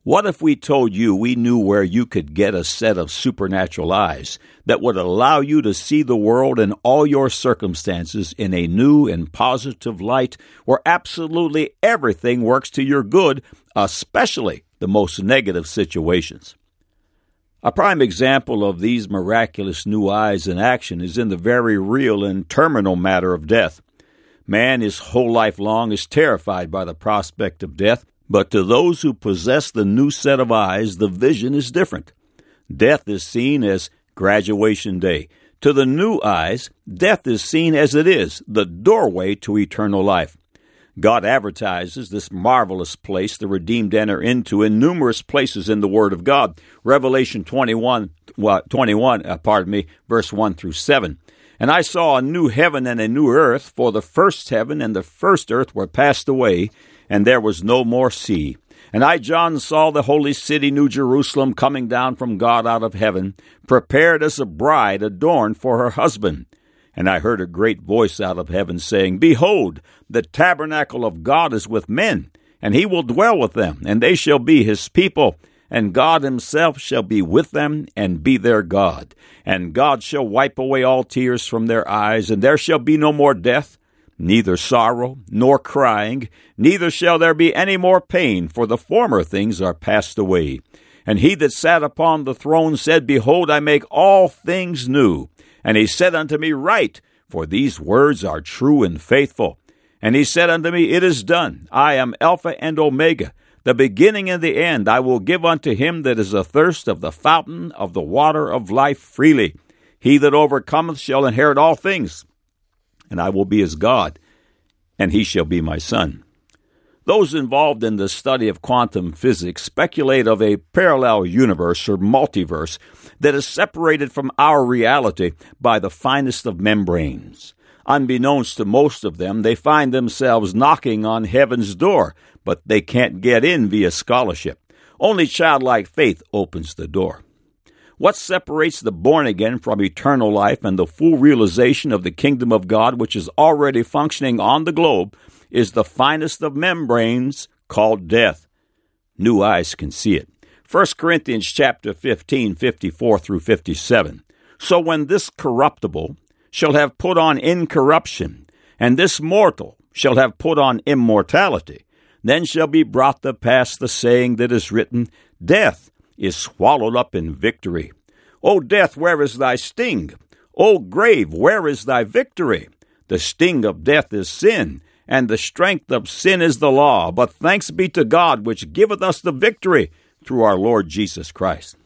What if we told you we knew where you could get a set of supernatural eyes that would allow you to see the world and all your circumstances in a new and positive light where absolutely everything works to your good, especially the most negative situations? A prime example of these miraculous new eyes in action is in the very real and terminal matter of death. Man, his whole life long, is terrified by the prospect of death. But to those who possess the new set of eyes, the vision is different. Death is seen as graduation day. To the new eyes, death is seen as it is, the doorway to eternal life. God advertises this marvelous place the redeemed enter into in numerous places in the Word of God. Revelation 21, verse 1 through 7. And I saw a new heaven and a new earth, for the first heaven and the first earth were passed away, and there was no more sea. And I, John, saw the holy city, New Jerusalem, coming down from God out of heaven, prepared as a bride adorned for her husband. And I heard a great voice out of heaven saying, Behold, the tabernacle of God is with men, and he will dwell with them, and they shall be his people, and God himself shall be with them and be their God. And God shall wipe away all tears from their eyes, and there shall be no more death, neither sorrow, nor crying, neither shall there be any more pain, for the former things are passed away. And he that sat upon the throne said, Behold, I make all things new. And he said unto me, Write, for these words are true and faithful. And he said unto me, It is done. I am Alpha and Omega, the beginning and the end. I will give unto him that is athirst of the fountain of the water of life freely. He that overcometh shall inherit all things, and I will be his God, and he shall be my son. Those involved in the study of quantum physics speculate of a parallel universe or multiverse that is separated from our reality by the finest of membranes. Unbeknownst to most of them, they find themselves knocking on heaven's door, but they can't get in via scholarship. Only childlike faith opens the door. What separates the born-again from eternal life and the full realization of the kingdom of God, which is already functioning on the globe, is the finest of membranes called death. New eyes can see it. 1 Corinthians chapter 15, 54 through 57. So when this corruptible shall have put on incorruption, and this mortal shall have put on immortality, then shall be brought to pass the saying that is written, Death is swallowed up in victory. O death, where is thy sting? O grave, where is thy victory? The sting of death is sin, and the strength of sin is the law. But thanks be to God, which giveth us the victory through our Lord Jesus Christ.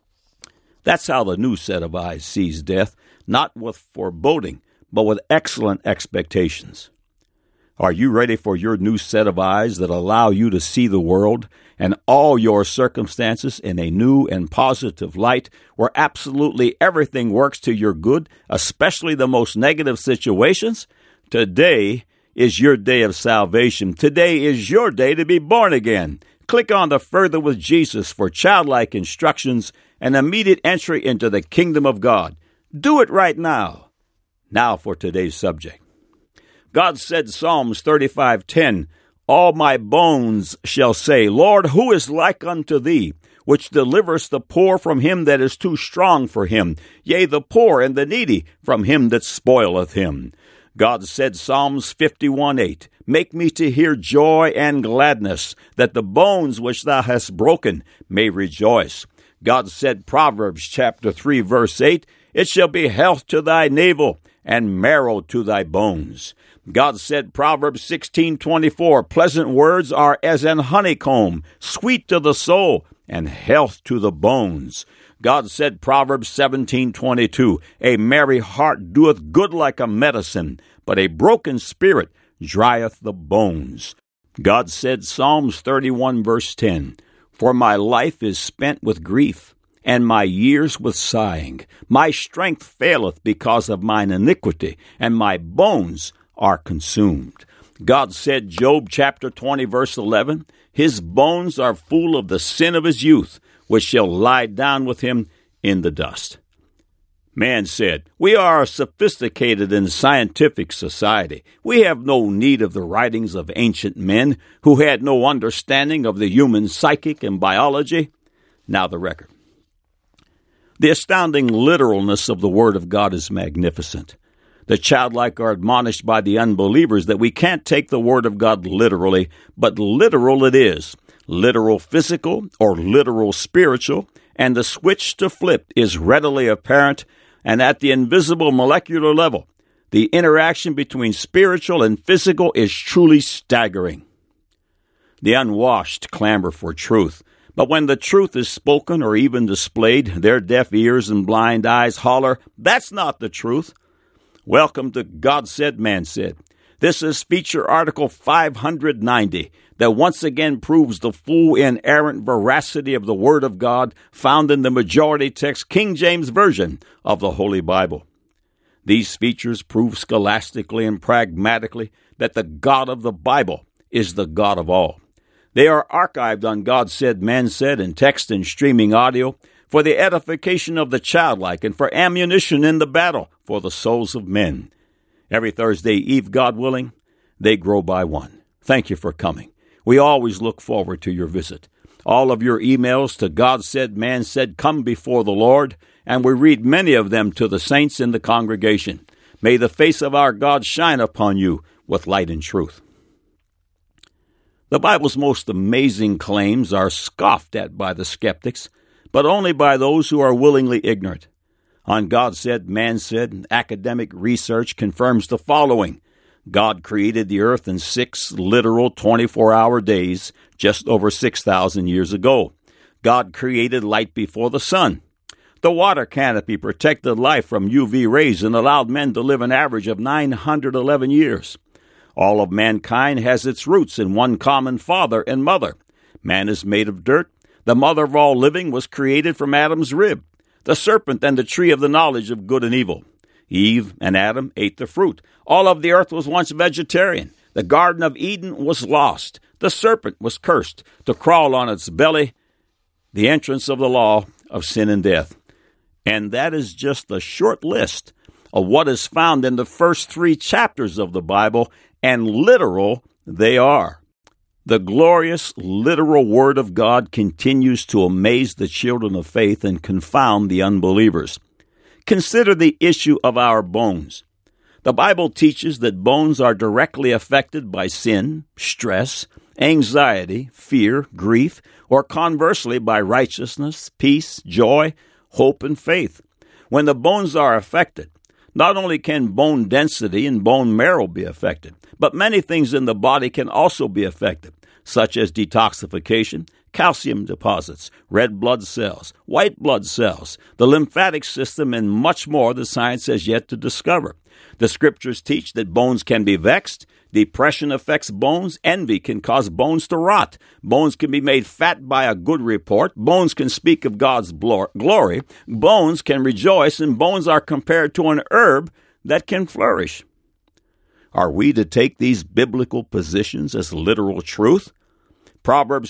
That's how the new set of eyes sees death, not with foreboding, but with excellent expectations. Are you ready for your new set of eyes that allow you to see the world and all your circumstances in a new and positive light where absolutely everything works to your good, especially the most negative situations? Today is your day of salvation. Today is your day to be born again. Click on the Further with Jesus for childlike instructions and immediate entry into the kingdom of God. Do it right now. Now for today's subject. God said, Psalms 35:10, All my bones shall say, Lord, who is like unto thee, which deliverest the poor from him that is too strong for him, yea, the poor and the needy from him that spoileth him. God said, Psalms 51:8, Make me to hear joy and gladness, that the bones which thou hast broken may rejoice. God said, Proverbs chapter 3, verse 8, It shall be health to thy navel, and marrow to thy bones. God said, Proverbs 16:24, Pleasant words are as an honeycomb, sweet to the soul, and health to the bones. God said, Proverbs 17:22, A merry heart doeth good like a medicine, but a broken spirit drieth the bones. God said, Psalms 31, verse 10, For my life is spent with grief, and my years with sighing. My strength faileth because of mine iniquity, and my bones are consumed. God said, Job chapter 20, verse 11, His bones are full of the sin of his youth, which shall lie down with him in the dust. Man said, "We are a sophisticated and scientific society. We have no need of the writings of ancient men who had no understanding of the human psychic and biology." Now the record. The astounding literalness of the Word of God is magnificent. The childlike are admonished by the unbelievers that we can't take the Word of God literally, but literal it is. Literal physical or literal spiritual, and the switch to flip is readily apparent, and at the invisible molecular level, the interaction between spiritual and physical is truly staggering. The unwashed clamor for truth, but when the truth is spoken or even displayed, their deaf ears and blind eyes holler, "That's not the truth." Welcome to God Said, Man Said. This is feature article 590 that once again proves the full inerrant veracity of the Word of God found in the majority text King James Version of the Holy Bible. These features prove scholastically and pragmatically that the God of the Bible is the God of all. They are archived on God Said, Man Said in text and streaming audio for the edification of the childlike and for ammunition in the battle for the souls of men. Every Thursday eve, God willing, they grow by one. Thank you for coming. We always look forward to your visit. All of your emails to God Said, Man Said come before the Lord, and we read many of them to the saints in the congregation. May the face of our God shine upon you with light and truth. The Bible's most amazing claims are scoffed at by the skeptics, but only by those who are willingly ignorant. On God Said, Man Said, academic research confirms the following. God created the earth in 6 literal 24-hour days just over 6,000 years ago. God created light before the sun. The water canopy protected life from UV rays and allowed men to live an average of 911 years. All of mankind has its roots in one common father and mother. Man is made of dirt. The mother of all living was created from Adam's rib. The serpent and the tree of the knowledge of good and evil. Eve and Adam ate the fruit. All of the earth was once vegetarian. The Garden of Eden was lost. The serpent was cursed to crawl on its belly, the entrance of the law of sin and death. And that is just a short list of what is found in the first 3 chapters of the Bible, and literal they are. The glorious, literal Word of God continues to amaze the children of faith and confound the unbelievers. Consider the issue of our bones. The Bible teaches that bones are directly affected by sin, stress, anxiety, fear, grief, or conversely by righteousness, peace, joy, hope, and faith. When the bones are affected, not only can bone density and bone marrow be affected, but many things in the body can also be affected, such as detoxification, calcium deposits, red blood cells, white blood cells, the lymphatic system, and much more that science has yet to discover. The scriptures teach that bones can be vexed, depression affects bones, envy can cause bones to rot, bones can be made fat by a good report, bones can speak of God's glory, bones can rejoice, and bones are compared to an herb that can flourish. Are we to take these biblical positions as literal truth? Proverbs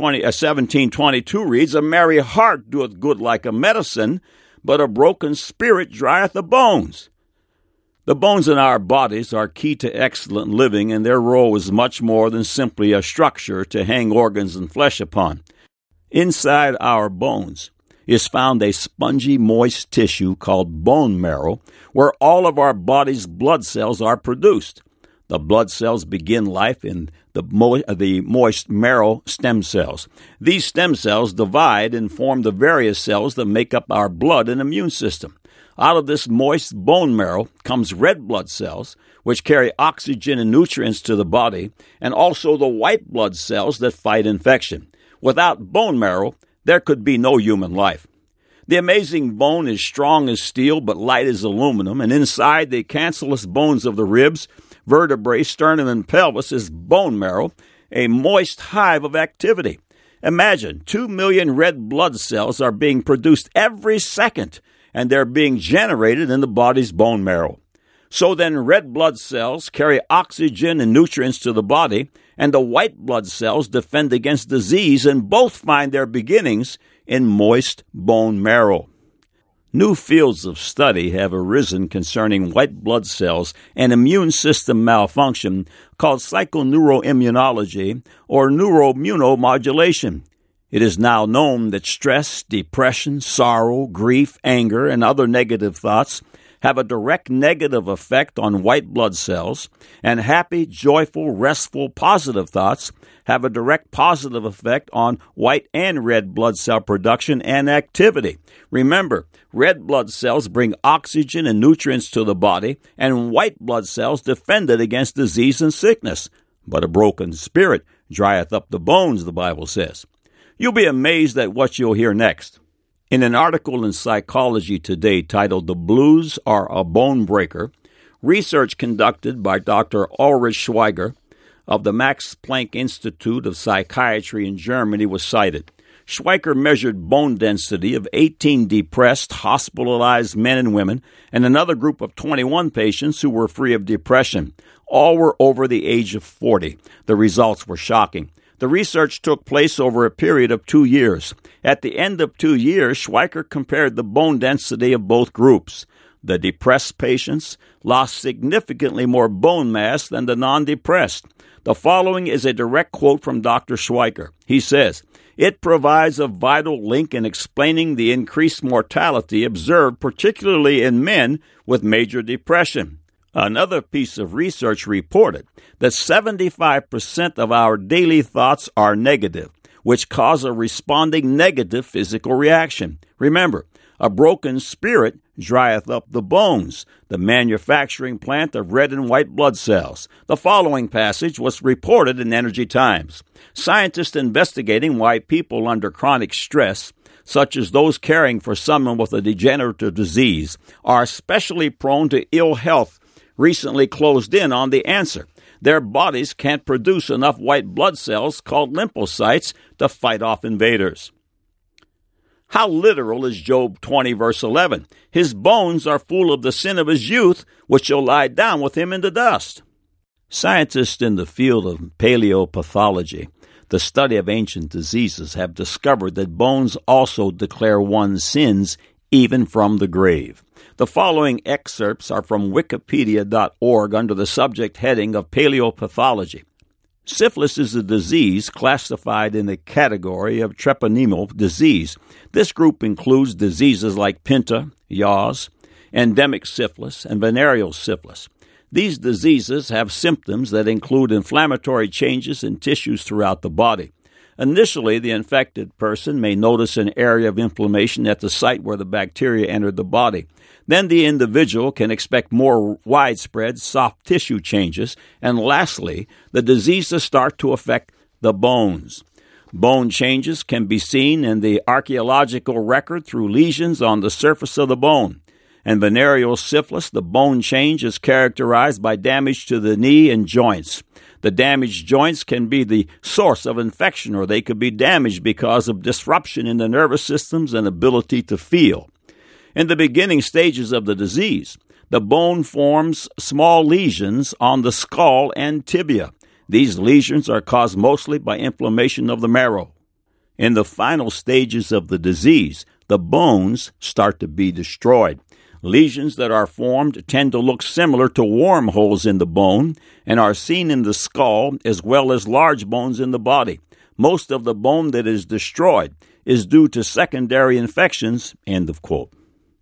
17:22 reads, "A merry heart doeth good like a medicine, but a broken spirit drieth the bones." The bones in our bodies are key to excellent living, and their role is much more than simply a structure to hang organs and flesh upon. Inside our bones is found a spongy, moist tissue called bone marrow, where all of our body's blood cells are produced. The blood cells begin life in the moist marrow stem cells. These stem cells divide and form the various cells that make up our blood and immune system. Out of this moist bone marrow comes red blood cells, which carry oxygen and nutrients to the body, and also the white blood cells that fight infection. Without bone marrow, there could be no human life. The amazing bone is strong as steel, but light as aluminum, and inside the cancellous bones of the ribs, vertebrae, sternum, and pelvis is bone marrow, a moist hive of activity. Imagine 2 million red blood cells are being produced every second, and they're being generated in the body's bone marrow. So then red blood cells carry oxygen and nutrients to the body, and the white blood cells defend against disease, and both find their beginnings in moist bone marrow. New fields of study have arisen concerning white blood cells and immune system malfunction called psychoneuroimmunology or neuroimmunomodulation. It is now known that stress, depression, sorrow, grief, anger, and other negative thoughts have a direct negative effect on white blood cells, and happy, joyful, restful, positive thoughts have a direct positive effect on white and red blood cell production and activity. Remember, red blood cells bring oxygen and nutrients to the body, and white blood cells defend it against disease and sickness. But a broken spirit drieth up the bones, the Bible says. You'll be amazed at what you'll hear next. In an article in Psychology Today titled "The Blues Are a Bone Breaker," research conducted by Dr. Ulrich Schweiger of the Max Planck Institute of Psychiatry in Germany was cited. Schweiger measured bone density of 18 depressed, hospitalized men and women and another group of 21 patients who were free of depression. All were over the age of 40. The results were shocking. The research took place over a period of 2 years. At the end of 2 years, Schweiger compared the bone density of both groups. The depressed patients lost significantly more bone mass than the non-depressed. The following is a direct quote from Dr. Schweiger. He says, "It provides a vital link in explaining the increased mortality observed particularly in men with major depression." Another piece of research reported that 75% of our daily thoughts are negative, which cause a responding negative physical reaction. Remember, a broken spirit drieth up the bones, the manufacturing plant of red and white blood cells. The following passage was reported in Energy Times. Scientists investigating why people under chronic stress, such as those caring for someone with a degenerative disease, are especially prone to ill health, recently closed in on the answer. Their bodies can't produce enough white blood cells called lymphocytes to fight off invaders. How literal is Job 20, verse 11? His bones are full of the sin of his youth, which shall lie down with him in the dust. Scientists in the field of paleopathology, the study of ancient diseases, have discovered that bones also declare one's sins even from the grave. The following excerpts are from Wikipedia.org under the subject heading of Paleopathology. Syphilis is a disease classified in the category of treponemial disease. This group includes diseases like Pinta, Yaws, endemic syphilis, and venereal syphilis. These diseases have symptoms that include inflammatory changes in tissues throughout the body. Initially, the infected person may notice an area of inflammation at the site where the bacteria entered the body. Then the individual can expect more widespread soft tissue changes. And lastly, the diseases start to affect the bones. Bone changes can be seen in the archaeological record through lesions on the surface of the bone. In venereal syphilis, the bone change is characterized by damage to the knee and joints. The damaged joints can be the source of infection, or they could be damaged because of disruption in the nervous systems and ability to feel. In the beginning stages of the disease, the bone forms small lesions on the skull and tibia. These lesions are caused mostly by inflammation of the marrow. In the final stages of the disease, the bones start to be destroyed. Lesions that are formed tend to look similar to wormholes in the bone and are seen in the skull as well as large bones in the body. Most of the bone that is destroyed is due to secondary infections." End of quote.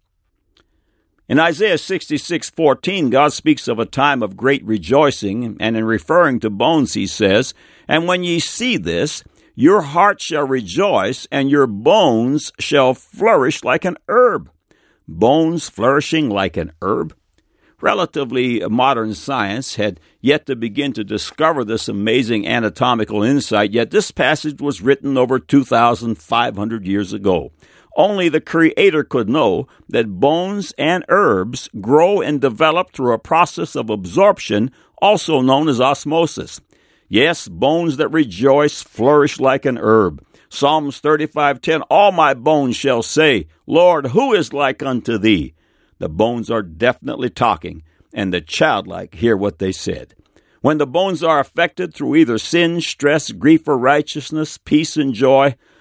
In Isaiah 66:14, God speaks of a time of great rejoicing, and in referring to bones, he says, "And when ye see this, your heart shall rejoice, and your bones shall flourish like an herb." Bones flourishing like an herb? Relatively modern science had yet to begin to discover this amazing anatomical insight, yet this passage was written over 2,500 years ago. Only the Creator could know that bones and herbs grow and develop through a process of absorption, also known as osmosis. Yes, bones that rejoice flourish like an herb. Psalms 35:10, "All my bones shall say, Lord, who is like unto thee?" The bones are definitely talking, and the childlike hear what they said. When the bones are affected through either sin, stress, grief, or righteousness, peace, and joy,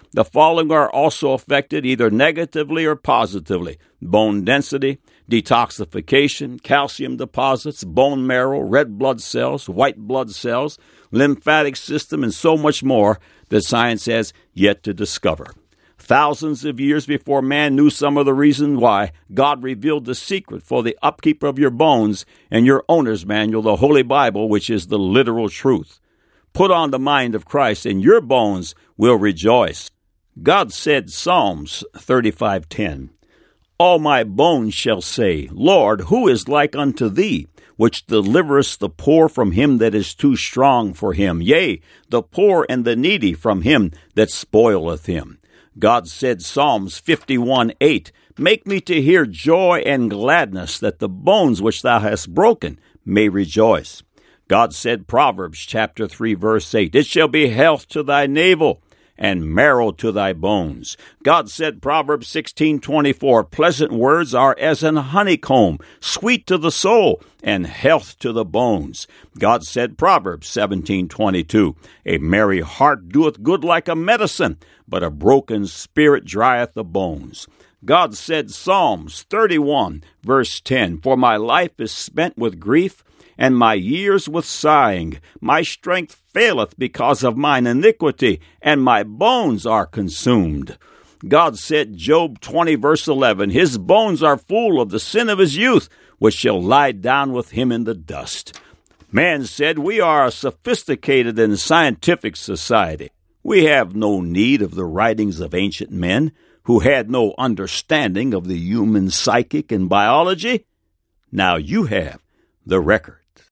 The following are also affected either negatively or positively: bone density, detoxification, calcium deposits, bone marrow, red blood cells, white blood cells, lymphatic system, and so much more that science has yet to discover. Thousands of years before man knew some of the reason why, God revealed the secret for the upkeep of your bones in your owner's manual, the Holy Bible, which is the literal truth. Put on the mind of Christ, and your bones will rejoice. God said, Psalms 35:10, All my bones shall say, Lord, who is like unto thee, which deliverest the poor from him that is too strong for him, yea, the poor and the needy from him that spoileth him. God said, Psalms 51:8, Make me to hear joy and gladness, that the bones which thou hast broken may rejoice. God said, Proverbs chapter 3, verse 8, It shall be health to thy navel, and marrow to thy bones. God said, Proverbs 16:24, Pleasant words are as an honeycomb, sweet to the soul, and health to the bones. God said, Proverbs 17:22, A merry heart doeth good like a medicine, but a broken spirit drieth the bones. God said, Psalms 31, verse 10, For my life is spent with grief, and my years with sighing. My strength faileth because of mine iniquity, and my bones are consumed. God said, Job 20, verse 11, His bones are full of the sin of his youth, which shall lie down with him in the dust. Man said, We are a sophisticated and scientific society. We have no need of the writings of ancient men who had no understanding of the human psychic and biology. Now you have the record.